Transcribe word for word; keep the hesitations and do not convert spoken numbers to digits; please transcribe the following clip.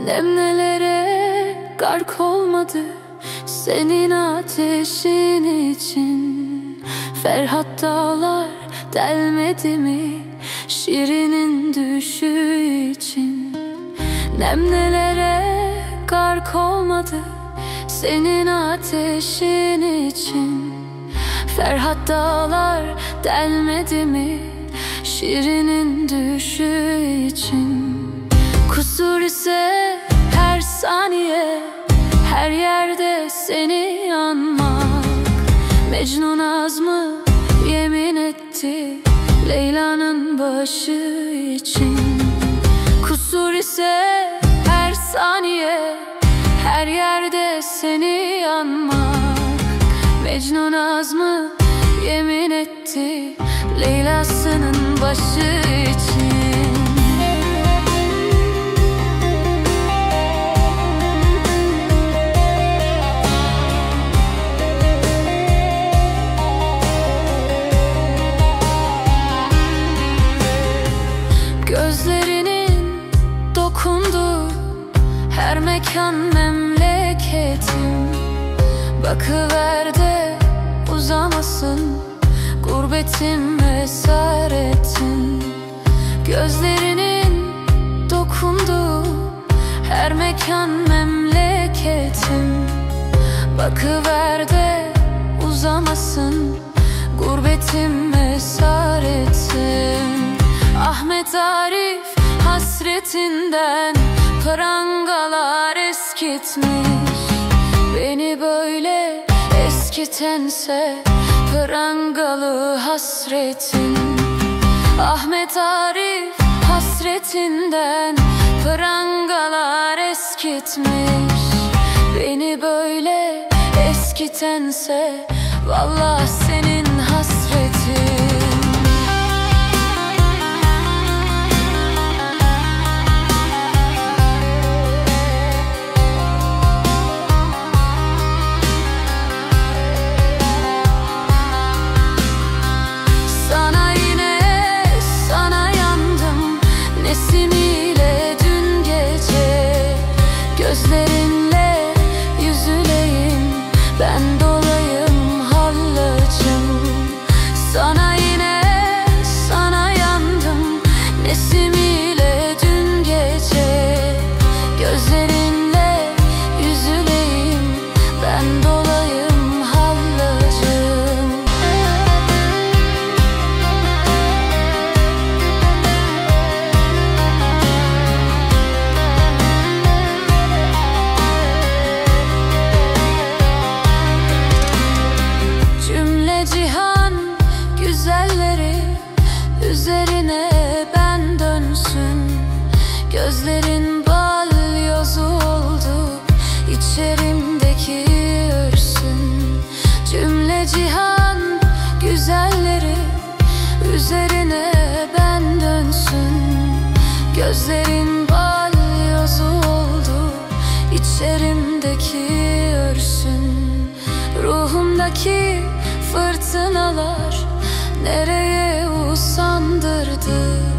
Nemlelere gark olmadı senin ateşin için. Ferhat dağlar delmedi mi Şirin'in düşü için. Nemlelere gark olmadı senin ateşin için. Ferhat dağlar delmedi mi Şirin'in düşü için. Kusur ise her saniye her yerde seni anmak. Mecnun azmı yemin etti Leyla'nın başı için. Kusur ise her saniye her yerde seni anmak. Mecnun azmı yemin etti Leyla'sının başı için. Gözlerinin dokunduğu her mekan memleketim. Bakıver de uzamasın gurbetim esaretin. Gözlerinin dokunduğu her mekan memleketim. Bakıver de uzamasın gurbetim esaretim. Ahmet Arif hasretinden prangalar eskitmiş. Beni böyle eskitense prangalı hasretin. Ahmet Arif hasretinden prangalar eskitmiş. Beni böyle eskitense vallahi senin hasretin. Gözlerinle yüzüleyim ben dolayım hallacım. Sana yine sana yandım nesimiyle dün gece. Gözlerinle yüzüleyim ben dolayım hallacım. Cihan güzelleri üzerine ben dönsün. Gözlerin balyozu oldu içerimdeki örsün. Cümle cihan güzelleri üzerine ben dönsün. Gözlerin balyozu oldu içerimdeki örsün. Ruhumdaki fırtınalar nereye usandırdı?